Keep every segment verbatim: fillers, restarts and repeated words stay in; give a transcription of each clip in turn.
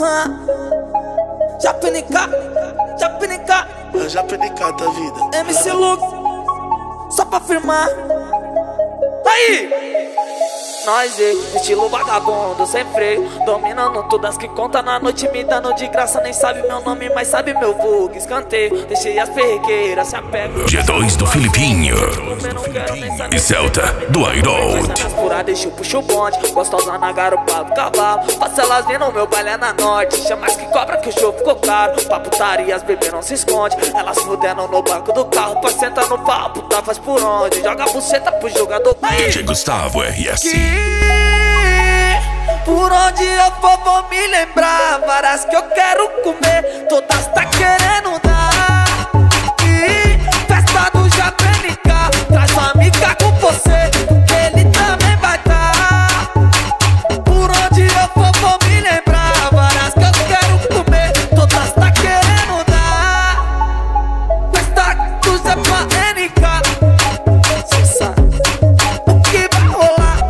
Já penica, já penica, já penica da vida. M C Luke, só pra firmar. Aí! Nós, ei, estilo vagabundo, sem freio, dominando todas que conta na noite, me dando de graça. Nem sabe meu nome, mas sabe meu vulgo. Escanteio, deixei as perrequeiras, se apega. G dois do Filipinho e Celta do Airod. Deixa eu puxo o bonde, gostosa na garupa do cavalo. Passa elas vindo, meu baile é na norte. Chama mais que cobra que o show ficou caro. Pra putaria as bebês não se esconde. Elas fudendo no banco do carro. Pra sentar no papo, tá faz por onde. Joga a buceta pro jogador. D J Gustavo R S. Por onde eu for vou me lembrar. Várias que eu quero comer, todas tá querendo dar. E festa do Japenica, traz uma amiga com você, que ele também vai dar. Por onde eu for vou me lembrar. Várias que eu quero comer, todas tá querendo dar. Festa do Japenica, cê sabe o que vai rolar.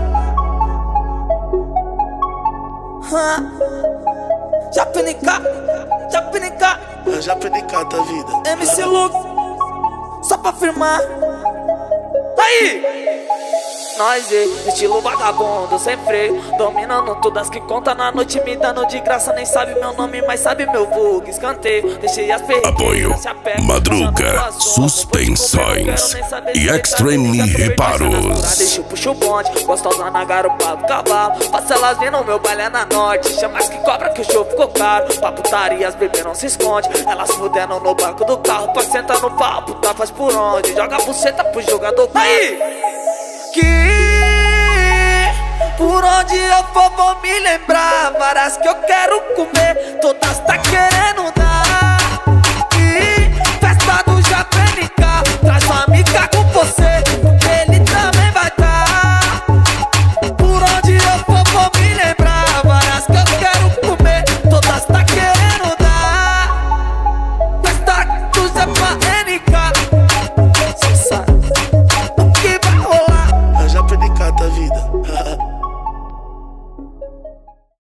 Já penica, já penica, já penica da vida. M C Luke, só pra firmar. Aí! Nós, ei, estilo vagabundo, sem freio, dominando todas que conta na noite, me dando de graça. Nem sabe meu nome, mas sabe meu vulgo. Escanteio, deixei as perrequeiras. Apoio Madruga Suspensões e Extreme Reparos. Deixa eu puxo o bonde, gostosa na garupa do cavalo. Passa elas vindo, meu baile é na norte. Chama mais que cobra que o show ficou caro. Pra putaria as bebês não se esconde. Elas fudendo no banco do carro. Pra sentar no papo, tá faz por onde. Joga a buceta pro jogador. Aí! Que por onde eu for vou me lembrar. Várias que eu quero comer, todas tá querendo dar.